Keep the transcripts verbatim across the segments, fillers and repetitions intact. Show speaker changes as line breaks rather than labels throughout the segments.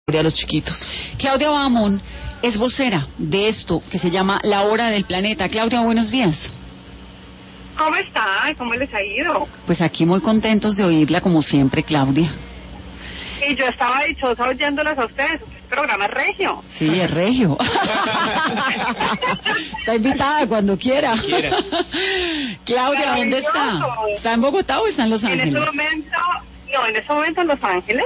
a los chiquitos.
Claudia Bahamón es vocera de esto que se llama La Hora del Planeta. Claudia, buenos días.
¿Cómo está? ¿Cómo les ha ido?
Pues aquí muy contentos de oírla como siempre, Claudia.
Y yo estaba dichosa oyéndolas a ustedes. Este programa es regio.
Sí, es regio. Está invitada cuando quiera.
quiera.
Claudia, ¿dónde está? ¿Está en Bogotá o está en Los Ángeles?
En este momento, no, en este momento en Los Ángeles,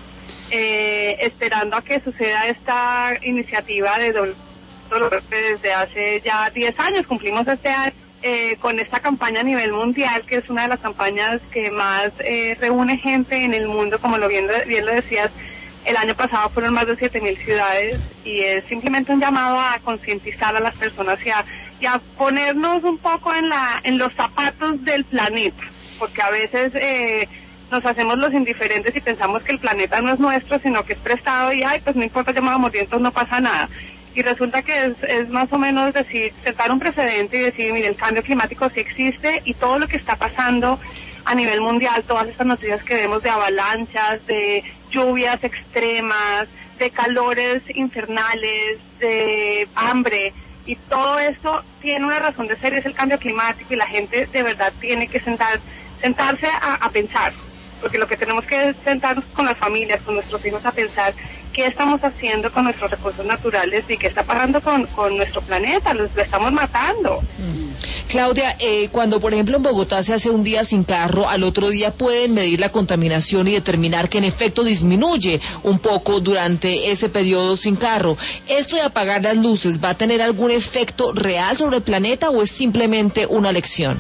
eh, esperando a que suceda esta iniciativa de Dolores desde hace ya diez años. Cumplimos este año eh, con esta campaña a nivel mundial, que es una de las campañas que más eh, reúne gente en el mundo, como lo bien, bien lo decías. El año pasado fueron más de siete mil ciudades y es simplemente un llamado a concientizar a las personas y a, y a ponernos un poco en la en los zapatos del planeta, porque a veces eh, nos hacemos los indiferentes y pensamos que el planeta no es nuestro, sino que es prestado y ay, pues no importa, ya me voy a morir, entonces no pasa nada. Y resulta que es, es más o menos decir, sentar un precedente y decir, mire, el cambio climático sí existe y todo lo que está pasando a nivel mundial, todas estas noticias que vemos de avalanchas, de lluvias extremas, de calores infernales, de hambre, y todo esto tiene una razón de ser, es el cambio climático, y la gente de verdad tiene que sentar, sentarse a, a pensar, porque lo que tenemos que es sentarnos con las familias, con nuestros hijos, a pensar qué estamos haciendo con nuestros recursos naturales y qué está pasando con, con nuestro planeta, lo, lo estamos matando.
Mm. Claudia, eh, cuando por ejemplo en Bogotá se hace un día sin carro, al otro día pueden medir la contaminación y determinar que en efecto disminuye un poco durante ese periodo sin carro. ¿Esto de apagar las luces va a tener algún efecto real sobre el planeta o es simplemente una lección?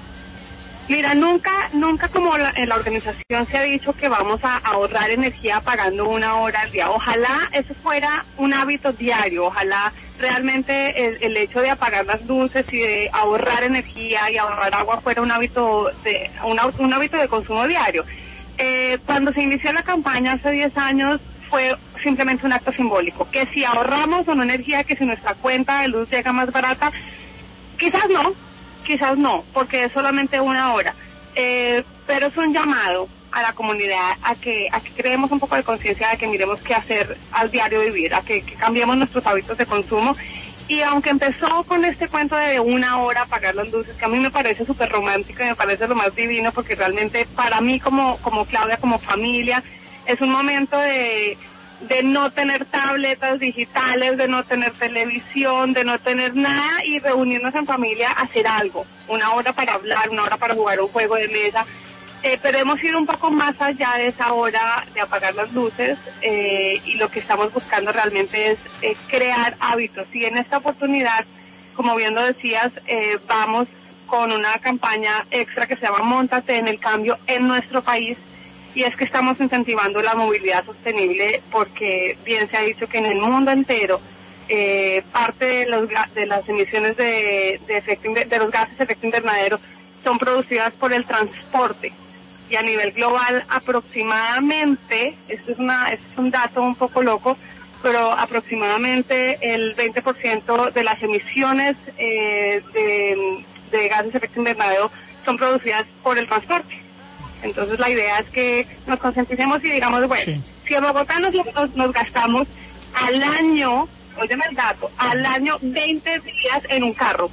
Mira, nunca, nunca como la, en la organización se ha dicho que vamos a ahorrar energía pagando una hora al día. Ojalá eso fuera un hábito diario, ojalá realmente el, el hecho de apagar las luces y de ahorrar energía y ahorrar agua fuera un hábito de, un, un hábito de consumo diario. Eh, cuando se inició la campaña hace diez años fue simplemente un acto simbólico, que si ahorramos o no energía, que si nuestra cuenta de luz llega más barata, quizás no. Quizás no, porque es solamente una hora, eh, pero es un llamado a la comunidad a que a que creemos un poco de conciencia de que miremos qué hacer al diario vivir, a que, que cambiemos nuestros hábitos de consumo. Y aunque empezó con este cuento de una hora apagar las luces, que a mí me parece súper romántico y me parece lo más divino, porque realmente para mí como, como Claudia, como familia, es un momento de... de no tener tabletas digitales, de no tener televisión, de no tener nada y reunirnos en familia a hacer algo, una hora para hablar, una hora para jugar un juego de mesa, eh, pero hemos ido un poco más allá de esa hora de apagar las luces eh, y lo que estamos buscando realmente es eh, crear hábitos, y en esta oportunidad, como bien lo decías, eh, vamos con una campaña extra que se llama Móntate en el Cambio en nuestro país. Y es que estamos incentivando la movilidad sostenible porque bien se ha dicho que en el mundo entero eh, parte de, los, de las emisiones de, de, efecto, de los gases de efecto invernadero son producidas por el transporte. Y a nivel global aproximadamente, esto es, una, esto es un dato un poco loco, pero aproximadamente el veinte por ciento de las emisiones eh, de, de gases de efecto invernadero son producidas por el transporte. Entonces la idea es que nos concienticemos y digamos, bueno, sí. Si en Bogotá nos, nos, nos gastamos al año, óyeme el dato, al año veinte días en un carro.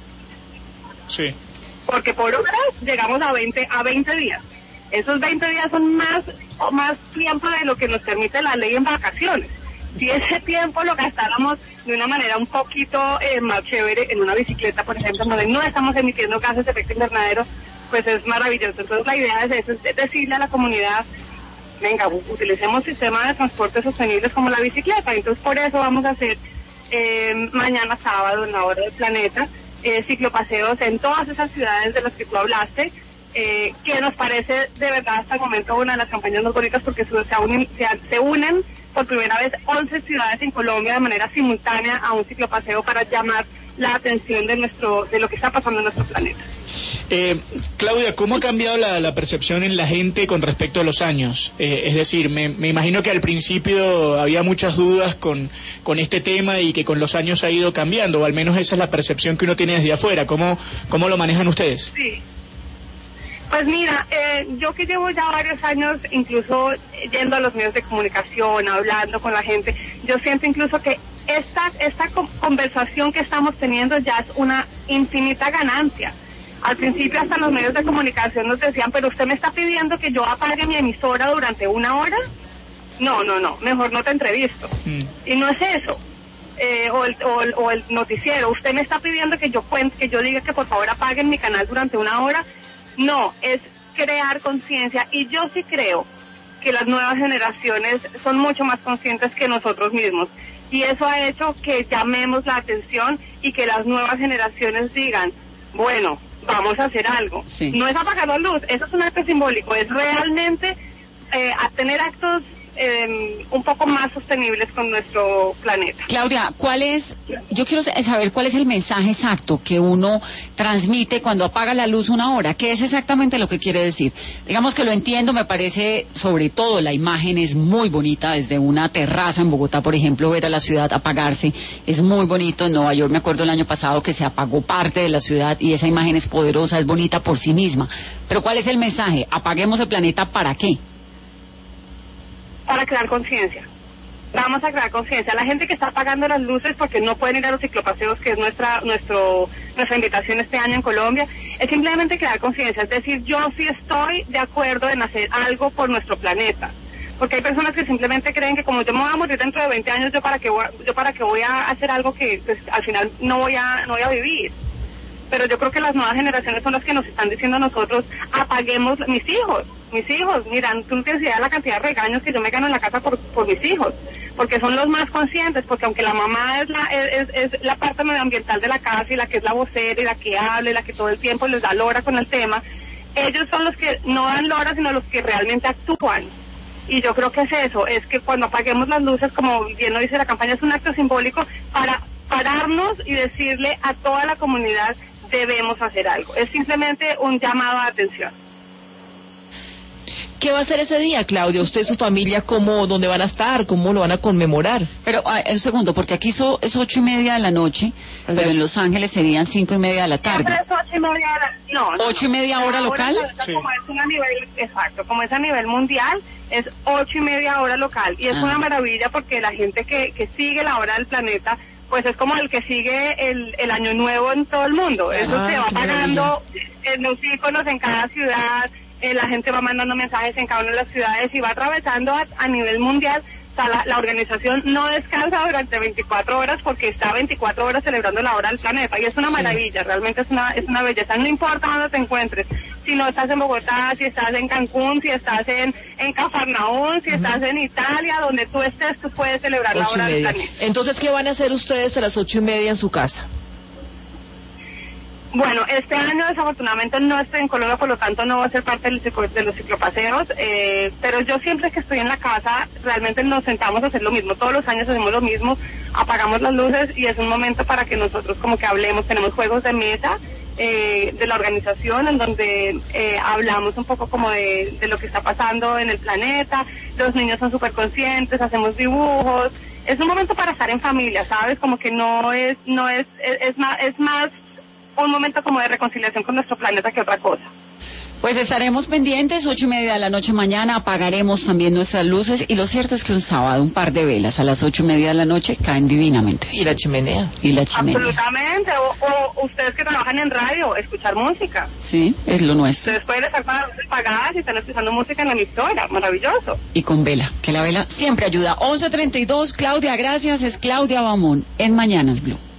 Sí.
Porque por horas llegamos a veinte, a veinte días. Esos veinte días son más, más tiempo de lo que nos permite la ley en vacaciones. Si ese tiempo lo gastáramos de una manera un poquito eh, más chévere en una bicicleta, por ejemplo, donde no estamos emitiendo gases de efecto invernadero, pues es maravilloso. Entonces la idea es eso, es decirle a la comunidad, venga, utilicemos sistemas de transporte sostenibles como la bicicleta. Entonces por eso vamos a hacer eh, mañana sábado en la Hora del Planeta eh, ciclopaseos en todas esas ciudades de las que tú hablaste, eh, que nos parece de verdad hasta el momento una de las campañas más bonitas porque se unen, se, se unen por primera vez once ciudades en Colombia de manera simultánea a un ciclopaseo para llamar la atención de nuestro de lo que está pasando en nuestro planeta.
Eh, Claudia, ¿cómo ha cambiado la, la percepción en la gente con respecto a los años? Eh, es decir, me, me imagino que al principio había muchas dudas con, con este tema y que con los años ha ido cambiando, o al menos esa es la percepción que uno tiene desde afuera. ¿Cómo, cómo lo manejan ustedes?
Sí. Pues mira, eh, yo que llevo ya varios años incluso yendo a los medios de comunicación, hablando con la gente, yo siento incluso que esta, esta conversación que estamos teniendo ya es una infinita ganancia. Al principio hasta los medios de comunicación nos decían, pero usted me está pidiendo que yo apague mi emisora durante una hora. No, no, no, mejor no te entrevisto. Mm. Y no es eso. Eh, o, el, o, el, o el noticiero, usted me está pidiendo que yo cuente, que yo diga que por favor apaguen mi canal durante una hora. No, es crear conciencia, y yo sí creo que las nuevas generaciones son mucho más conscientes que nosotros mismos, y eso ha hecho que llamemos la atención y que las nuevas generaciones digan, bueno, vamos a hacer algo. Sí. No es apagar la luz, eso es un acto simbólico, es realmente eh, a tener actos Eh, un poco más sostenibles con nuestro planeta.
Claudia, ¿cuál es, yo quiero saber cuál es el mensaje exacto que uno transmite cuando apaga la luz una hora? ¿Qué es exactamente lo que quiere decir? Digamos que lo entiendo, me parece, sobre todo la imagen es muy bonita, desde una terraza en Bogotá, por ejemplo, ver a la ciudad apagarse, es muy bonito. En Nueva York me acuerdo el año pasado que se apagó parte de la ciudad y esa imagen es poderosa, es bonita por sí misma. Pero ¿cuál es el mensaje? ¿Apaguemos el planeta para qué?
Para crear conciencia. Vamos a crear conciencia. La gente que está apagando las luces porque no pueden ir a los ciclopaseos, que es nuestra nuestro nuestra invitación este año en Colombia, es simplemente crear conciencia. Es decir, yo sí estoy de acuerdo en hacer algo por nuestro planeta. Porque hay personas que simplemente creen que como yo me voy a morir dentro de veinte años, yo para qué voy, yo para qué voy a hacer algo que pues, al final no voy a no voy a vivir. Pero yo creo que las nuevas generaciones son las que nos están diciendo a nosotros, apaguemos, mis hijos, mis hijos, miran, tú no tienes idea de la cantidad de regaños que yo me gano en la casa por, por mis hijos, porque son los más conscientes, porque aunque la mamá es la, es, es, es la parte medioambiental de la casa y la que es la vocera y la que habla y la que todo el tiempo les da lora con el tema, ellos son los que no dan lora, sino los que realmente actúan. Y yo creo que es eso, es que cuando apaguemos las luces, como bien lo dice la campaña, es un acto simbólico para pararnos y decirle a toda la comunidad, debemos hacer algo. Es simplemente un llamado de atención.
¿Qué va a hacer ese día, Claudia? ¿Usted y su familia cómo, dónde van a estar? ¿Cómo lo van a conmemorar?
Pero, ah, un segundo, porque aquí so, es ocho y media de la noche, ¿verdad? Pero en Los Ángeles serían cinco y media de la tarde.
Es ocho y media, no, no,
¿Ocho y media hora local?
Sí. Como es a nivel, exacto, como es a nivel mundial, es ocho y media hora local. Y es ah. una maravilla porque la gente que, que sigue la hora del planeta, pues es como el que sigue el, el año nuevo en todo el mundo. Eso ah, se va pagando en los iconos en cada ciudad, eh, la gente va mandando mensajes en cada una de las ciudades y va atravesando a, a nivel mundial. O sea, la, la organización no descansa durante veinticuatro horas porque está veinticuatro horas celebrando la hora del planeta y es una sí. maravilla, realmente es una es una belleza. No importa dónde te encuentres, si no estás en Bogotá, si estás en Cancún, si estás en, en Cafarnaún, si uh-huh. estás en Italia, donde tú estés, tú puedes celebrar la hora del planeta.
Entonces, ¿qué van a hacer ustedes a las ocho y media en su casa?
Bueno, este año desafortunadamente no estoy en Colombia, por lo tanto no voy a ser parte de los ciclopaseos, eh, pero yo siempre que estoy en la casa realmente nos sentamos a hacer lo mismo, todos los años hacemos lo mismo, apagamos las luces y es un momento para que nosotros como que hablemos, tenemos juegos de mesa eh, de la organización en donde eh, hablamos un poco como de, de lo que está pasando en el planeta, los niños son súper conscientes, hacemos dibujos, es un momento para estar en familia, ¿sabes? Como que no es, no es, es, es más, es más un momento como de reconciliación con nuestro planeta que otra cosa.
Pues estaremos pendientes, ocho y media de la noche mañana, apagaremos también nuestras luces y lo cierto es que un sábado, un par de velas a las ocho y media de la noche caen divinamente.
Y la chimenea.
Y la chimenea.
Absolutamente, o, o ustedes que trabajan en radio, escuchar música.
Sí, es lo nuestro.
Ustedes pueden estar con las luces apagadas y están escuchando música en la emisora, maravilloso.
Y con vela, que la vela siempre ayuda. once treinta y dos, Claudia, gracias, es Claudia Bamón en Mañanas Blue.